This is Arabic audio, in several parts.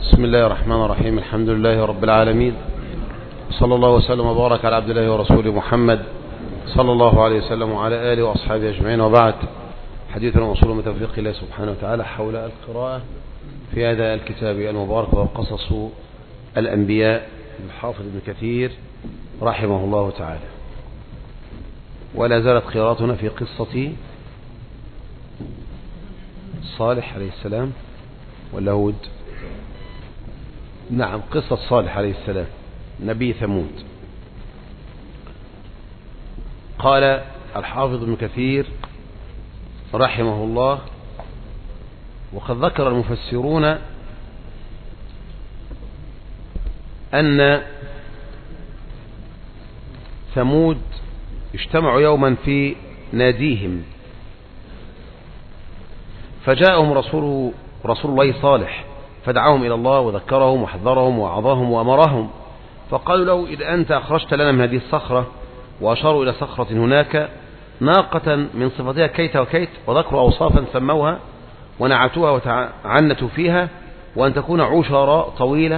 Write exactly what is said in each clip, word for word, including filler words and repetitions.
بسم الله الرحمن الرحيم. الحمد لله رب العالمين، صلى الله وسلم وبارك على عبد الله ورسوله محمد صلى الله عليه وسلم وعلى آله وأصحابه أجمعين، وبعد. حديثنا موصول من توفيق الله سبحانه وتعالى حول القراءة في هذا الكتاب المبارك وقصص الأنبياء للحافظ ابن كثير رحمه الله تعالى. ولا زالت قراءتنا في قصة صالح عليه السلام ولا هود؟ نعم، قصة صالح عليه السلام نبي ثمود. قال الحافظ ابن كثير رحمه الله: وقد ذكر المفسرون أن ثمود اجتمعوا يوما في ناديهم، فجاءهم رسول رسول الله صالح فدعاهم إلى الله وذكرهم وحذرهم وعظهم وأمرهم، فقالوا له: إذا أنت أخرجت لنا من هذه الصخرة، وأشاروا إلى صخرة هناك ناقة من صفتها كيت وكيت، وذكروا أوصافا سموها ونعتوها وتعنتوا فيها، وأن تكون عشراء طويلة.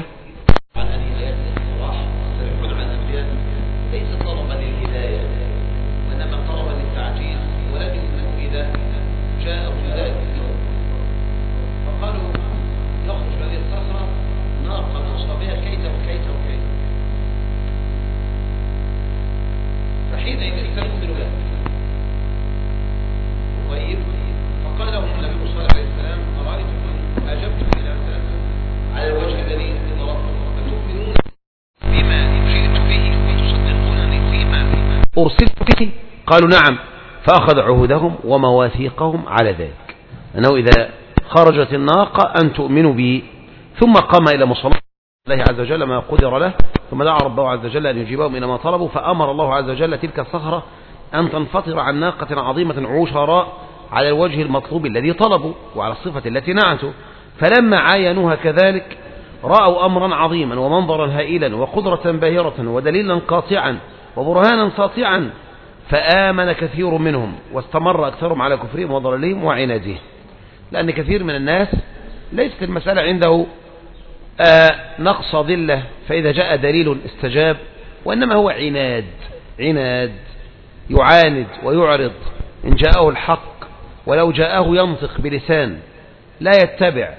أرسلت به؟ قالوا نعم، فأخذ عهودهم ومواثيقهم على ذلك، أنه إذا خرجت الناقة أن تؤمنوا به. ثم قام إلى مصلى الله عز وجل ما قدر له، ثم دعا ربه عز وجل أن يجيبهم إلى ما طلبوا، فأمر الله عز وجل تلك الصخرة أن تنفطر عن ناقة عظيمة عشراء على الوجه المطلوب الذي طلبوا وعلى الصفة التي نعتوا. فلما عاينوها كذلك رأوا أمرا عظيما ومنظرا هائلا وقدرة باهرة ودليلا قاطعا وبرهانا ساطعا، فآمن كثير منهم، واستمر أكثرهم على كفرهم وضلالهم وعنادهم. لأن كثير من الناس ليست المسألة عنده آه نقص ذلة فإذا جاء دليل استجاب، وإنما هو عناد عناد يعاند ويعرض إن جاءه الحق، ولو جاءه ينطق بلسان لا يتبع.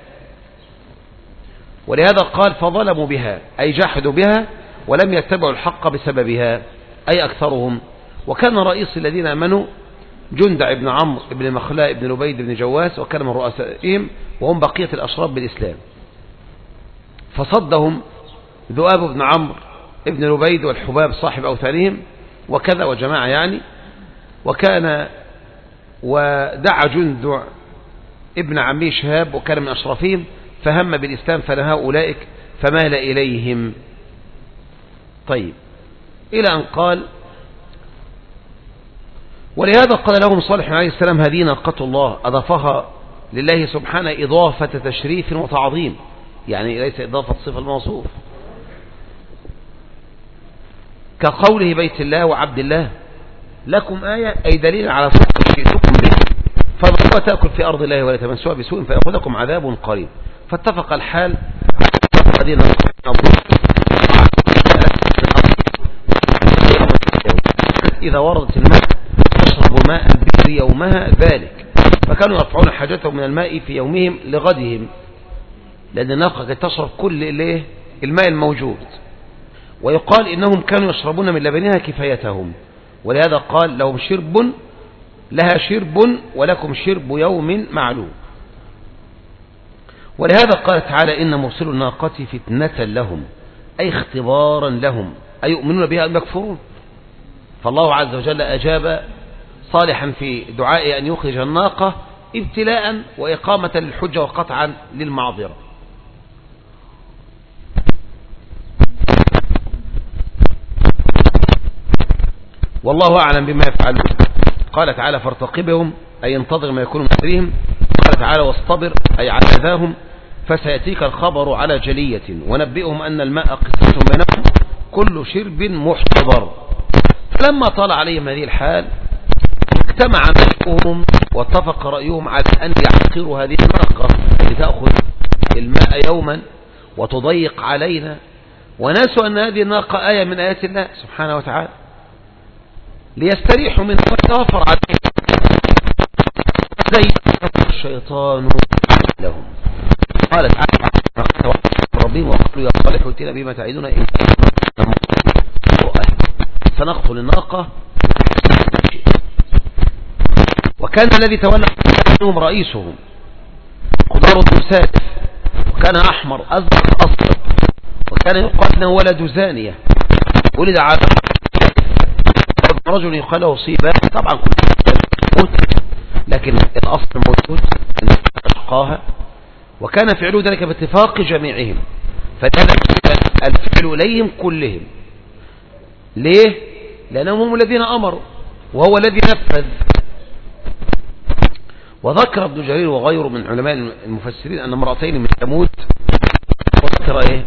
ولهذا قال: فظلموا بها، أي جحدوا بها ولم يتبعوا الحق بسببها، أي أكثرهم. وكان رئيس الذين آمنوا جندع بن عمرو بن مخلاء بن لبيد بن جواس، وكان من رؤسائهم، وهم بقية الأشراف بالإسلام. فصدهم ذؤاب بن عمرو بن لبيد والحباب صاحب أوثانهم وكذا وجماعة يعني. وكان ودعا جندع ابن عمي شهاب، وكان من أشرافهم، فهم بالإسلام فنهى أولئك فمال إليهم. طيب، إلى أن قال: ولهذا قال لهم صالح عليه السلام: هذه ناقة الله، أضافها لله سبحانه إضافة تشريف وتعظيم، يعني ليس إضافة صفة الموصوف، كقوله بيت الله وعبد الله، لكم آية، أي دليل على صدق شئتكم به، فضروا تأكل في أرض الله ولا تمسوها بسوء فيأخذكم عذاب قريب. فاتفق الحال إذا وردت الماء تشرب ماء البئر يومها ذلك، فكانوا يرفعون حاجتهم من الماء في يومهم لغدهم، لأن الناقة تشرب كل الماء الموجود. ويقال إنهم كانوا يشربون من لبنها كفايتهم، ولهذا قال: لهم شرب لها شرب ولكم شرب يوم معلوم. ولهذا قال تعالى: إن مرسل الناقة فتنة لهم، أي اختبارا لهم، أي يؤمنون بها أم يكفرون. فالله عز وجل أجاب صالحا في دعائه أن يخرج الناقة ابتلاء وإقامة للحجة وقطعا للمعذرة. والله أعلم بما يفعلون. قال تعالى: فارتقبهم، أي انتظر ما يكون مدريهم. قال تعالى: واصطبر، أي على أذاهم، فسيأتيك الخبر على جلية، ونبئهم أن الماء قسمة بينهم كل شرب محتضر. فلما طال عليهم هذه الحال اجتمع ملكهم واتفق رأيهم على أن يعقروا هذه الناقة لتأخذ الماء يوما وتضيق علينا، ونسوا أن هذه الناقة آية من آيات الله سبحانه وتعالى، ليستريحوا منها ويتوفر عليهم. زي الشيطان لهم. قال تعالى ربهم وقالوا يا صالح ائتنا بما تعدنا إن سنقتل الناقة. وكان الذي تولى منهم رئيسهم قدار بن سالف، وكان أحمر أزرق أصفر، وكان يقال أنه ولد زانية ولد على رجل يقال له صيبان. طبعا كل موت، لكن الأصل موجود أشقاها، وكان فعله ذلك باتفاق جميعهم، فهذا الفعل إليهم كلهم. ليه؟ لأنهم هم الذين أمروا وهو الذي نفذ. وذكر ابن جرير وغيره من علماء المفسرين أن امرأتين من ثمود، وذكر إيه؟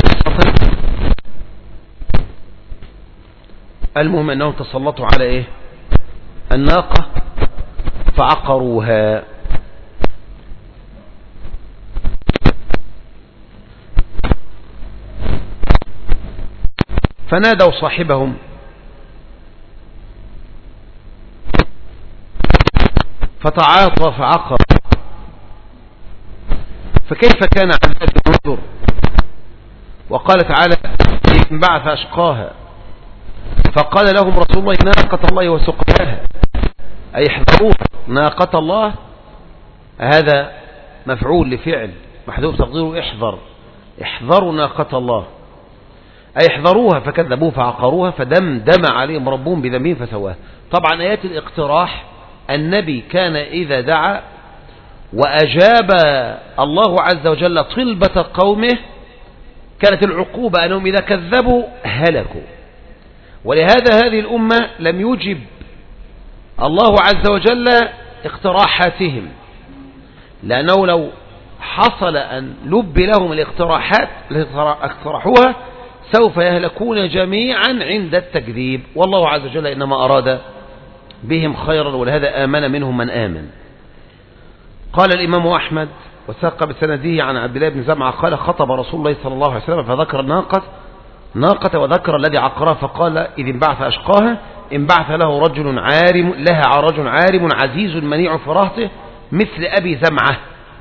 المهم أنهم تسلطوا على إيه؟ الناقة فعقروها. فنادوا صاحبهم فتعاطى فعقر. فكيف كان عذاب النذر؟ وقال تعالى إن بعث أشقاها فقال لهم رسول الله ناقة الله وسقياها، أي احذروها ناقة الله. هذا مفعول لفعل محذوف تقديره احذر، احذروا ناقة الله، أي احذروها. فكذبوه فعقروها فدمدم عليهم ربهم بذنبهم فسواها. طبعا آيات الاقتراح النبي كان إذا دعا وأجاب الله عز وجل طلبة قومه كانت العقوبة أنهم إذا كذبوا هلكوا. ولهذا هذه الأمة لم يجب الله عز وجل اقتراحاتهم، لأنه لو حصل أن لب لهم الاقتراحات التي اقترحوها سوف يهلكون جميعا عند التكذيب، والله عز وجل إنما أراد بهم خيرا، ولهذا آمن منهم من آمن. قال الإمام أحمد وساق بسنده عن عبد الله بن زمعة قال خطب رسول الله صلى الله عليه وسلم فذكر الناقة ناقة وذكر الذي عقرها فقال إذ انبعث أشقاها انبعث له رجل عارم لها رجل عارم عزيز منيع في رهطه مثل أبي زمعة.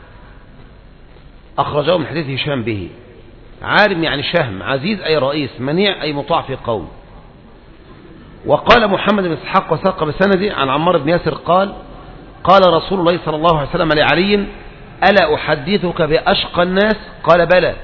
أخرجه من حديث هشام به. عارم يعني شهم، عزيز أي رئيس، منيع أي مطاع في قوم. وقال محمد بن إسحاق وساق بسنده عن عمار بن ياسر قال قال رسول الله صلى الله عليه وسلم لعلي ألا أحدثك بأشقى الناس؟ قال بلى.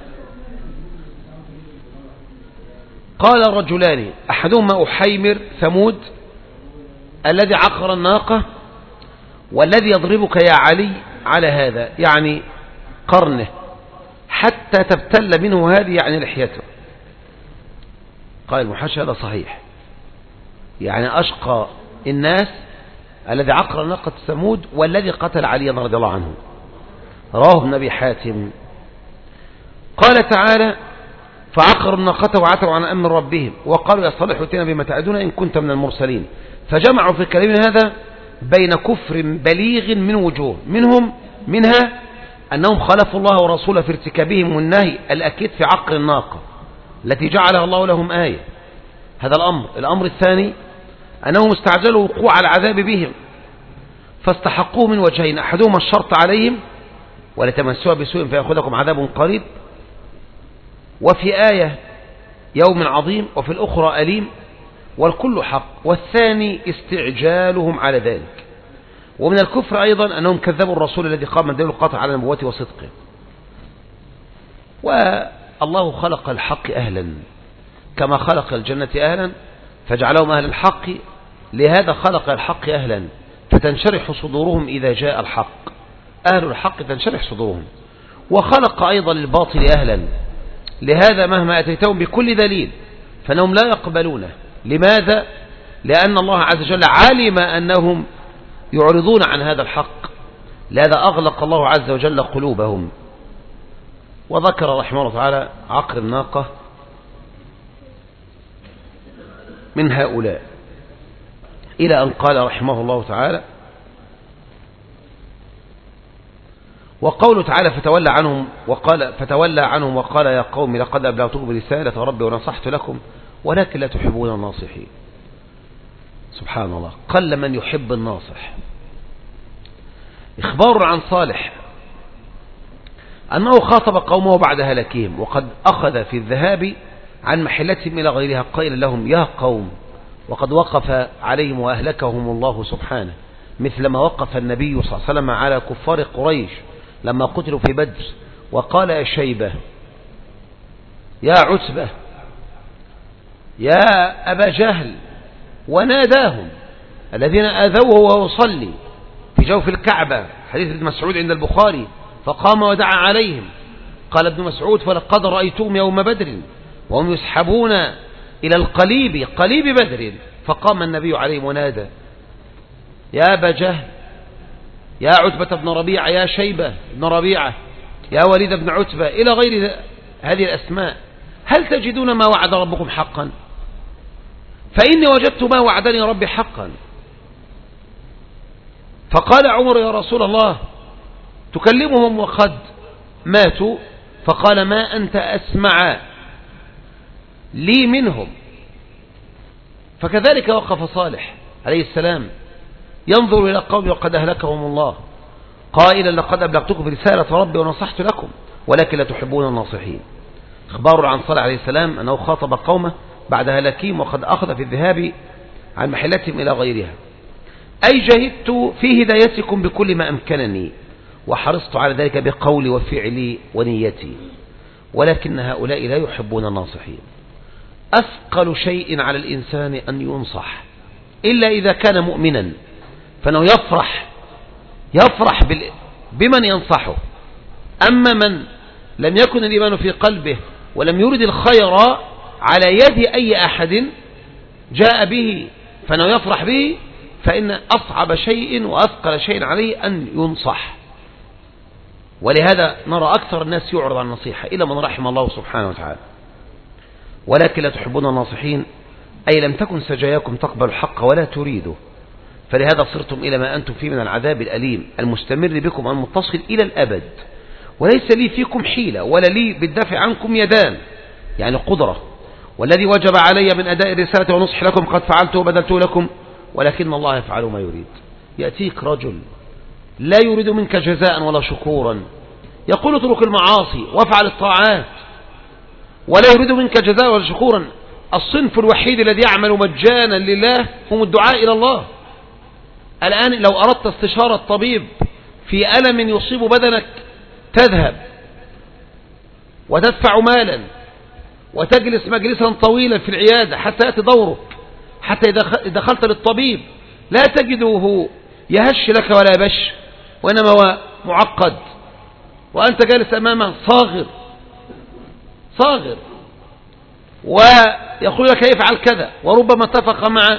قال رجلان أحدهما أحيمر ثمود الذي عقر الناقة، والذي يضربك يا علي على هذا يعني قرنه حتى تبتل منه هذه يعني لحيته. قال المحاشي هذا صحيح، يعني أشقى الناس الذي عقر ناقة ثمود والذي قتل علي رضي الله عنه. رواه ابن أبي حاتم. قال تعالى فعقروا الناقة وعتوا عن أمر ربهم وقالوا يا صالح ائتنا بما تعدنا إن كنت من المرسلين. فجمعوا في الكلام هذا بين كفر بليغ من وجوه، منهم منها أنهم خالفوا الله ورسوله في ارتكابهم النهي الأكيد في عقر الناقة التي جعلها الله لهم آية. هذا الأمر. الأمر الثاني أنهم استعجلوا وقوع العذاب بهم فاستحقوه من وجهين، أحدهما الشرط عليهم ولتمسوا بسوء فيأخذكم عذاب قريب، وفي آية يوم عظيم، وفي الأخرى أليم، والكل حق. والثاني استعجالهم على ذلك. ومن الكفر أيضا أنهم كذبوا الرسول الذي قام من دليل القطع على نبوته وصدقه. والله خلق الحق أهلا كما خلق الجنة أهلا فجعلهم أهل الحق، لهذا خلق الحق أهلا فتنشرح صدورهم إذا جاء الحق. أهل الحق تنشرح صدورهم. وخلق أيضا الباطل أهلا، لهذا مهما أتيتهم بكل دليل فإنهم لا يقبلونه. لماذا؟ لأن الله عز وجل علم أنهم يعرضون عن هذا الحق، لهذا أغلق الله عز وجل قلوبهم. وذكر رحمه الله تعالى عقر الناقة من هؤلاء إلى أن قال رحمه الله تعالى وقوله تعالى فتولى عنهم وقال فتولى عنهم وقال يا قوم لقد أبلغتكم برسالة ربي ونصحت لكم ولكن لا تحبون الناصحين. سبحان الله، قل من يحب الناصح. إخبار عن صالح أنه خاطب قومه بعد هلاكهم وقد أخذ في الذهاب عن محلتهم إلى غيرها قائلا لهم يا قوم، وقد وقف عليهم وأهلكهم الله سبحانه مثلما وقف النبي صلى الله عليه وسلم على كفار قريش لما قتلوا في بدر وقال يا شيبة يا عتبة يا أبا جهل، وناداهم الذين آذوه وهو يصلي في جوف الكعبة، حديث ابن مسعود عند البخاري، فقام ودعا عليهم. قال ابن مسعود فلقد رأيتهم يوم بدر وهم يسحبون إلى القليب قليب بدر، فقام النبي عليهم ونادى يا أبا جهل يا عتبة بن ربيعة يا شيبة بن ربيعة يا وليد بن عتبة إلى غير هذه الأسماء، هل تجدون ما وعد ربكم حقا؟ فإني وجدت ما وعدني ربي حقا. فقال عمر يا رسول الله تكلمهم وقد ماتوا؟ فقال ما أنت أسمع لي منهم. فكذلك وقف صالح عليه السلام ينظر إلى قوم وقد أهلكهم الله قائلا لقد أبلغتكم برسالة ربي ونصحت لكم ولكن لا تحبون الناصحين. إخبار عن صالح عليه السلام أنه خاطب قومه بعد هلاكهم وقد أخذ في الذهاب عن محلتهم إلى غيرها، أي جهدت في هدايتكم بكل ما أمكنني وحرصت على ذلك بقولي وفعلي ونيتي، ولكن هؤلاء لا يحبون الناصحين. أثقل شيء على الإنسان أن ينصح إلا إذا كان مؤمنا، فإنه يفرح يفرح بمن ينصحه. أما من لم يكن الإيمان في قلبه ولم يرد الخير على يد أي أحد جاء به فإنه يفرح به، فإن أصعب شيء وأثقل شيء عليه أن ينصح. ولهذا نرى أكثر الناس يعرض عن النصيحة إلا من رحم الله سبحانه وتعالى. ولكن لا تحبون الناصحين أي لم تكن سجاياكم تقبل الحق ولا تريده، فلهذا صرتم إلى ما أنتم فيه من العذاب الأليم المستمر بكم المتصل إلى الأبد، وليس لي فيكم حيلة ولا لي بالدفع عنكم يدان، يعني قدرة. والذي وجب علي من أداء الرسالة ونصح لكم قد فعلته وبذلته لكم، ولكن الله يفعل ما يريد. يأتيك رجل لا يريد منك جزاء ولا شكورا، يقول اترك المعاصي وافعل الطاعات، ولا يريد منك جزاء ولا شكورا. الصنف الوحيد الذي يعمل مجانا لله هم الدعاء إلى الله. الآن لو أردت استشارة طبيب في ألم يصيب بدنك تذهب وتدفع مالا وتجلس مجلسا طويلا في العيادة حتى يأتي دورك، حتى إذا دخلت للطبيب لا تجده يهش لك ولا يبش، وإنما هو معقد وأنت جالس أمامه صاغر صاغر ويقول لك يفعل كذا، وربما اتفق مع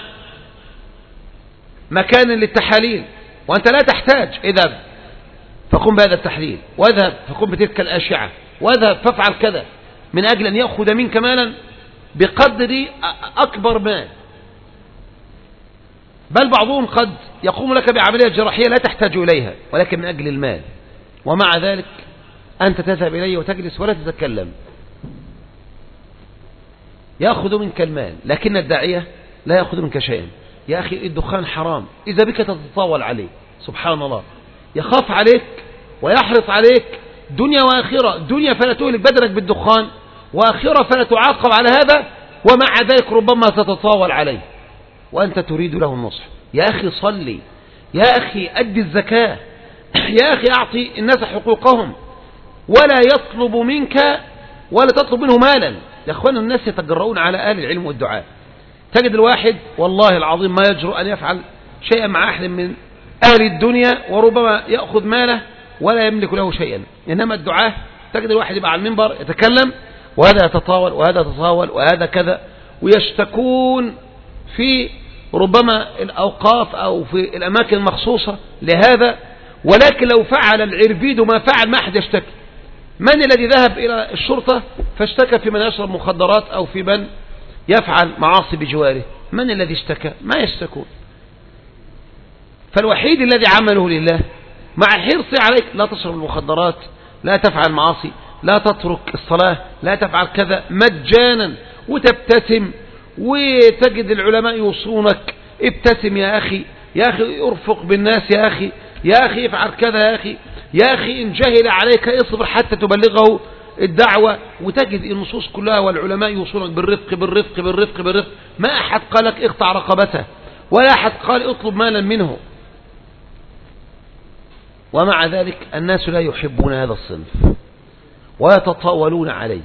مكان للتحاليل وأنت لا تحتاج. اذهب فقم بهذا التحليل، واذهب فقم بتلك الأشعة، واذهب فافعل كذا، من أجل أن يأخذ منك مالا بقدر أكبر مال. بل بعضهم قد يقوم لك بعملية جراحية لا تحتاج إليها ولكن من أجل المال، ومع ذلك أنت تذهب إليه وتجلس ولا تتكلم، يأخذ منك المال. لكن الداعية لا يأخذ منك شيئا. يا أخي الدخان حرام، إذا بك تتطاول عليه، سبحان الله، يخاف عليك ويحرص عليك دنيا وآخرة. دنيا فلا تهلك بدنك بالدخان، وآخرة فلا تعاقب على هذا، ومع ذلك ربما تتطاول عليه وأنت تريد له النصح. يا أخي صلي، يا أخي أدي الزكاة، يا أخي أعطي الناس حقوقهم، ولا يطلب منك ولا تطلب منه مالا. يا أخوان الناس يتجرؤون على أهل العلم والدعاء. تجد الواحد والله العظيم ما يجرؤ أن يفعل شيئا مع أحد من أهل الدنيا، وربما يأخذ ماله ولا يملك له شيئا. إنما الدعاء تجد الواحد يبقى على المنبر يتكلم، وهذا يتطاول وهذا يتطاول وهذا كذا، ويشتكون في ربما الأوقاف أو في الأماكن المخصوصة لهذا. ولكن لو فعل العربيد ما فعل ما أحد يشتكي. من الذي ذهب إلى الشرطة فاشتكى في من يشرب مخدرات أو في من يفعل معاصي بجواره؟ من الذي اشتكى؟ ما يشتكون. فالوحيد الذي عمله لله مع حرصي عليك لا تشرب المخدرات، لا تفعل معاصي، لا تترك الصلاة، لا تفعل كذا، مجانا، وتبتسم، وتجد العلماء يوصونك ابتسم يا أخي، يا أخي ارفق بالناس يا أخي، يا أخي افعل كذا يا أخي، يا أخي إن جهل عليك اصبر حتى تبلغه الدعوة. وتجد النصوص كلها والعلماء يوصونك بالرفق بالرفق بالرفق بالرفق. ما أحد قالك اقطع رقبته، ولا أحد قال اطلب مالا منه. ومع ذلك الناس لا يحبون هذا الصنف ويتطاولون عليه.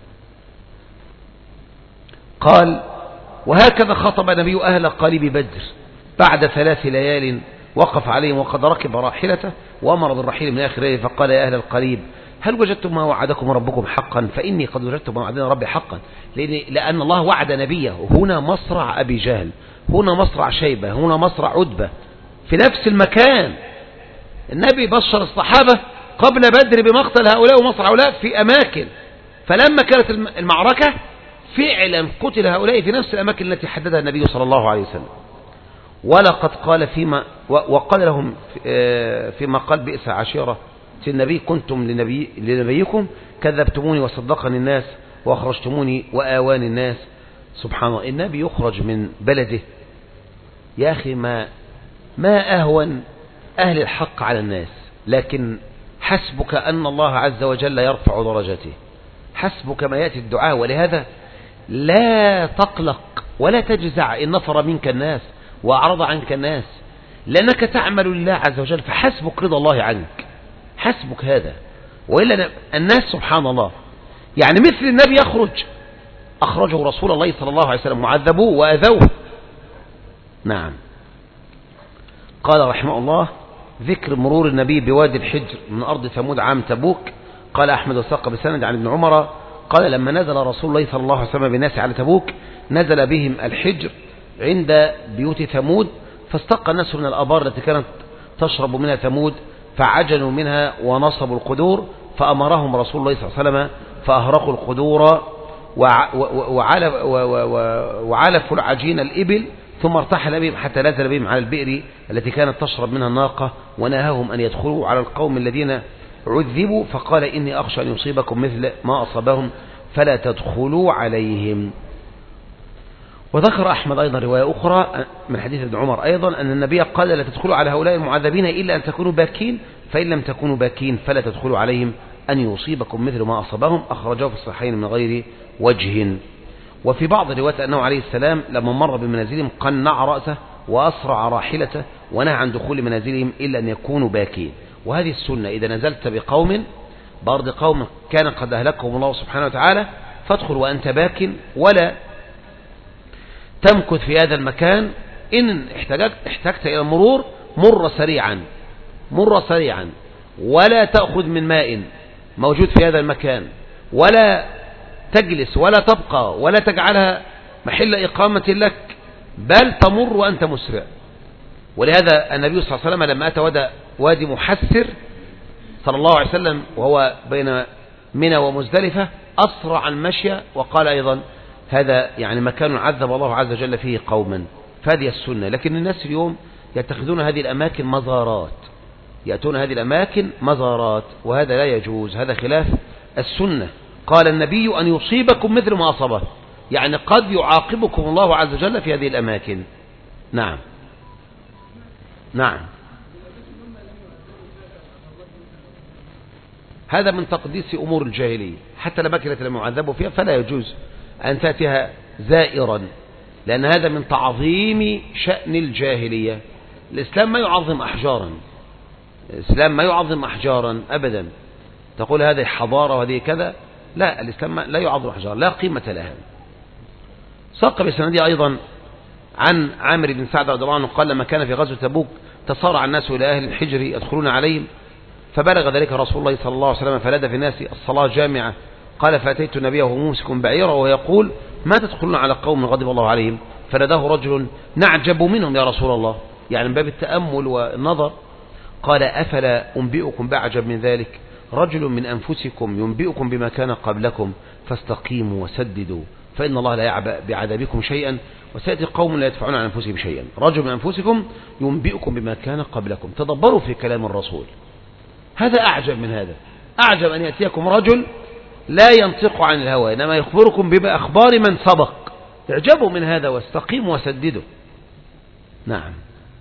قال: وهكذا خطب نبي أهل قليب بدر بعد ثلاث ليال وقف عليهم وقد ركب راحلته وأمر بالرحيل من آخر ليل فقال: يا أهل القليب هل وجدتم ما وعدكم ربكم حقا؟ فإني قد وجدت ما وعدنا ربي حقا. لأن الله وعد نبيه. هنا مصرع أبي جهل، هنا مصرع شيبة، هنا مصرع عتبة، في نفس المكان. النبي بشر الصحابة قبل بدر بمقتل هؤلاء ومصرع هؤلاء في أماكن، فلما كانت المعركة فعلا قتل هؤلاء في نفس الأماكن التي حددها النبي صلى الله عليه وسلم. ولقد قال فيما وقال لهم فيما قال: بئس عشيرة النبي كنتم لنبي لنبيكم كذبتموني وصدقني الناس وأخرجتموني وآواني الناس. سبحان الله، النبي يخرج من بلده. يا أخي ما ما أهون أهل الحق على الناس، لكن حسبك أن الله عز وجل يرفع درجته، حسبك ما يأتي الدعاء. ولهذا لا تقلق ولا تجزع إن نفر منك الناس وأعرض عنك الناس، لأنك تعمل لله عز وجل، فحسبك رضا الله عنك، حسبك هذا. وإلا الناس سبحان الله، يعني مثل النبي يخرج أخرجه رسول الله صلى الله عليه وسلم معذبوه وأذوه. نعم. قال رحمه الله: ذكر مرور النبي بوادي الحجر من أرض ثمود عام تبوك. قال أحمد وساق بسند عن ابن عمر قال: لما نزل رسول الله صلى الله عليه وسلم بالناس على تبوك نزل بهم الحجر عند بيوت ثمود، فاستقى الناس من الآبار التي كانت تشرب منها ثمود فعجنوا منها ونصبوا القدور، فأمرهم رسول الله صلى الله عليه وسلم فأهرقوا القدور وعلفوا العجين الإبل، ثم ارتحل بهم حتى نزل بهم على البئر التي كانت تشرب منها الناقة، ونهاهم أن يدخلوا على القوم الذين عذبوا، فقال: إني أخشى أن يصيبكم مثل ما أصابهم فلا تدخلوا عليهم. وذكر أحمد أيضا رواية أخرى من حديث ابن عمر أيضا أن النبي قال: لا تدخلوا على هؤلاء المعذبين إلا أن تكونوا باكين، فإن لم تكونوا باكين فلا تدخلوا عليهم أن يصيبكم مثل ما أصابهم. أخرجه في الصحيحين من غير وجه. وفي بعض الروايات أنه عليه السلام لما مر بمنازلهم قنع رأسه وأسرع راحلته ونهى عن دخول منازلهم إلا أن يكونوا باكين. وهذه السنة: إذا نزلت بقوم بأرض قوم كان قد أهلكهم الله سبحانه وتعالى فادخل وأنت باك، ولا تمكث في هذا المكان. إن احتاجت, احتاجت إلى المرور مر سريعا مر سريعا ولا تأخذ من ماء موجود في هذا المكان، ولا تجلس ولا تبقى ولا تجعلها محل إقامة لك، بل تمر وأنت مسرع. ولهذا النبي صلى الله عليه وسلم لما أتى وادي محسر صلى الله عليه وسلم وهو بين منى ومزدلفة أسرع المشي، وقال أيضا: هذا يعني مكان عذب الله عز وجل فيه قوما. فهذه السنة. لكن الناس اليوم يتخذون هذه الأماكن مزارات، يأتون هذه الأماكن مزارات، وهذا لا يجوز، هذا خلاف السنة. قال النبي: أن يصيبكم مثل ما أصابه، يعني قد يعاقبكم الله عز وجل في هذه الأماكن. نعم نعم. هذا من تقديس أمور الجاهلية، حتى الأماكن التي لم يعذبوا فيها فلا يجوز أن تأتيها زائرا، لأن هذا من تعظيم شأن الجاهلية. الإسلام ما يعظم أحجارا، الإسلام ما يعظم أحجارا أبدا. تقول هذه حضارة وهذه كذا، لا، الإسلام لا يعظم أحجارا، لا قيمة لها. ساق بسندي أيضا عن عامر بن سعد رضي الله عنه قال: لما كان في غزوة تبوك تصارع الناس إلى أهل الحجر يدخلون عليهم، فبلغ ذلك رسول الله صلى الله عليه وسلم فنادى في الناس الصلاة جامعة. قال: فأتيت النبي وهو ممسك بعيرا ويقول: ما تدخلون على قوم غضب الله عليهم؟ فناداه رجل: نعجب منهم يا رسول الله، يعني من باب التأمل والنظر. قال: أفلا أنبئكم بأعجب من ذلك؟ رجل من أنفسكم ينبئكم بما كان قبلكم فاستقيموا وسددوا فإن الله لا يعبأ بعذابكم شيئا وسيأتي قوم لا يدفعون عن أنفسهم شيئا. رجل من أنفسكم ينبئكم بما كان قبلكم. تدبروا في كلام الرسول، هذا أعجب من هذا. أعجب أن يأتيكم رجل لا ينطق عن الهوى إنما يخبركم بما أخبار من سبق. اعجبوا من هذا واستقيموا وسددوا. نعم.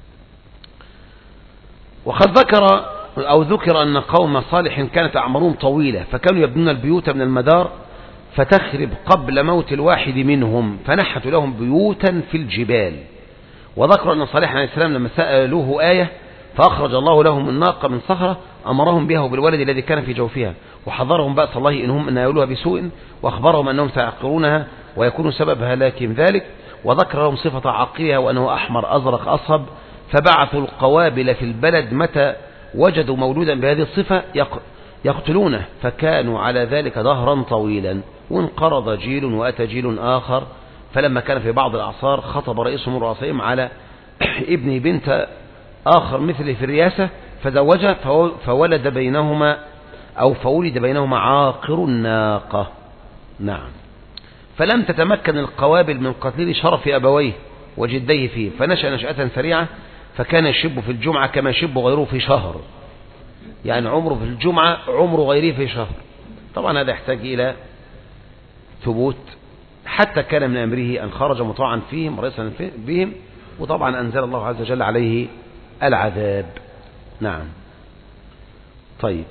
وقد ذكر أو ذكر أن قوم صالح كانت أعمارهم طويلة فكانوا يبنون البيوت من المدار فتخرب قبل موت الواحد منهم فنحتوا لهم بيوتا في الجبال. وذكر أن صالح عليه السلام لما سألوه آية فأخرج الله لهم الناقة من صخرة أمرهم بها وبالولد الذي كان في جوفها وحذرهم بأس الله إنهم أن يولوها بسوء وأخبرهم أنهم سيعقرونها ويكون سبب هلاكهم ذلك. وذكر لهم صفة عقلها وأنه أحمر أزرق أصهب فبعثوا القوابل في البلد متى وجدوا مولودا بهذه الصفة يقتلونه فكانوا على ذلك دهرا طويلا. وانقرض جيل وأتى جيل آخر فلما كان في بعض الأعصار خطب رئيسهم الرؤسائهم على ابن بنت آخر مثله في الرياسة فزوجه فولد بينهما أو فولد بينهما عاقر الناقة. نعم. فلم تتمكن القوابل من قتل شرف أبويه وجديه فيه فنشأ نشأة سريعة فكان يشب في الجمعة كما يشب غيره في شهر. يعني عمره في الجمعة عمر غيره في شهر. طبعا هذا يحتاج إلى ثبوت. حتى كان من أمره أن خرج مطاعا فيهم رئيسا بهم وطبعا أنزل الله عز وجل عليه العذاب. نعم. طيب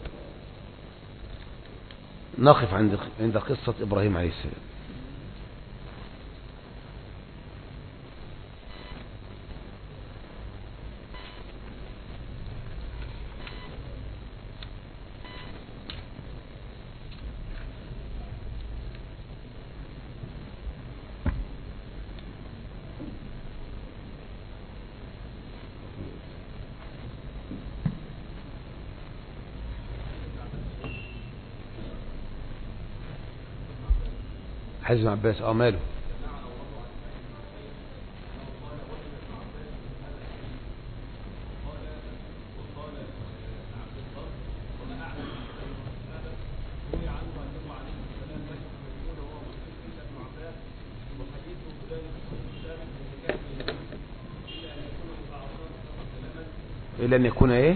نقف عند عند قصة إبراهيم عليه السلام. حزم عباس اه ماله. إلا أن يكون إيه؟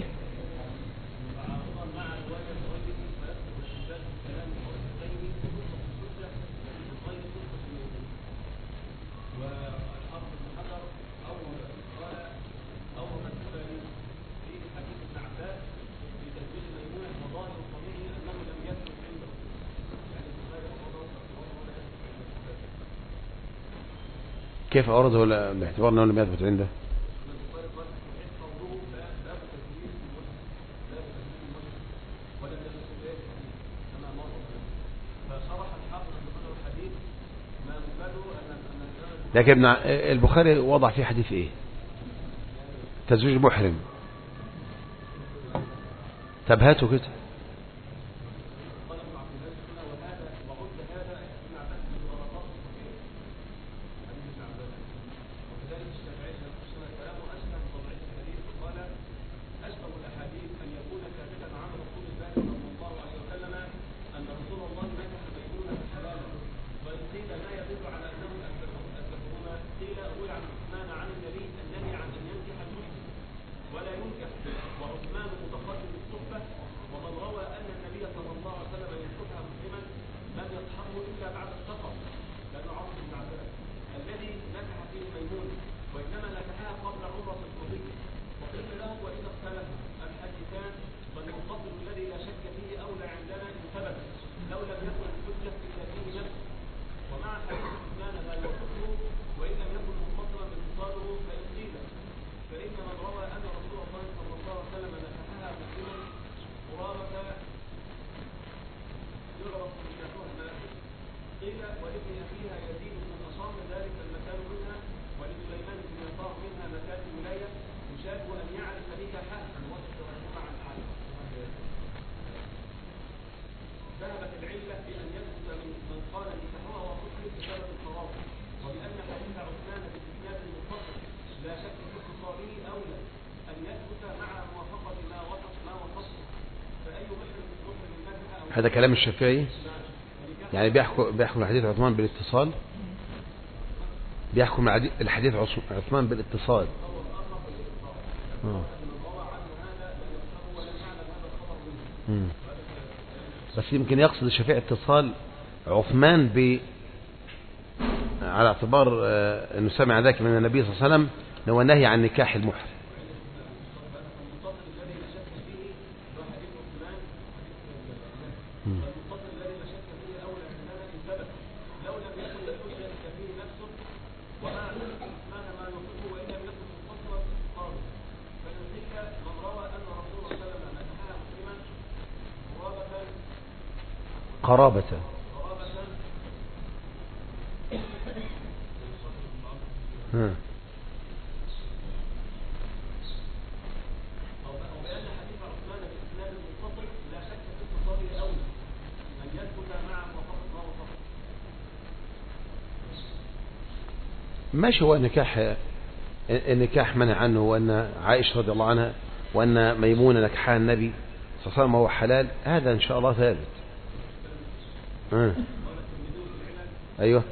كيف أورده باعتبار أنه لم يثبت عنده؟ لكن ابن البخاري وضع فيه حديث ايه؟ تزويج محرم. طب هاته كده. هذا كلام الشافعي يعني بيحكوا بيحكوا حديث عثمان بالاتصال. بيحكم الحديث عثمان بالاتصال. آه. بس يمكن يقصد الشافعي اتصال عثمان ب على اعتبار انه سمع ذلك من النبي صلى الله عليه وسلم، هو النهي عن نكاح المحرم. قرابة. ها. ماشي، هو نكاح النكاح منع عنه، وأن عائشة رضي الله عنها وأن ميمونة نكحها النبي صلى الله عليه وسلم وهو حلال، هذا إن شاء الله ثابت. آه. أيوه.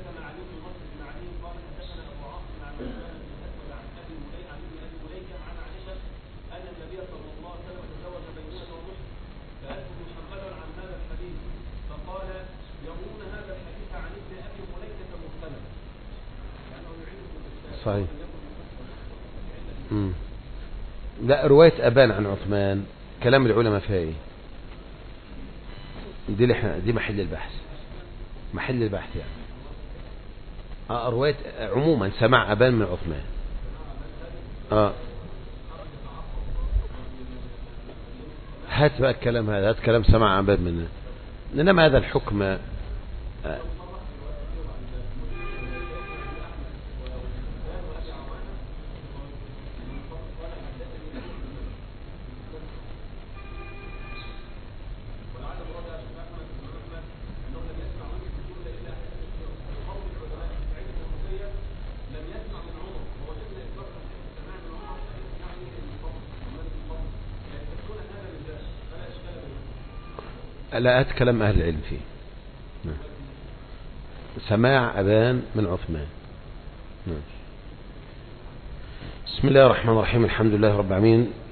صحيح. مم. لا، رواية أبان عن عثمان كلام العلماء فيها ايه؟ دي لحنا دي محل البحث، محل البحث يعني. آه رواية عموما سمع أبان من عثمان. اه هات بقى الكلام هذا، هات كلام سمع أبان منه، إنما هذا الحكم آه لا، هات كلام أهل العلم فيه. سماع أبان من عثمان. بسم الله الرحمن الرحيم، الحمد لله رب العالمين،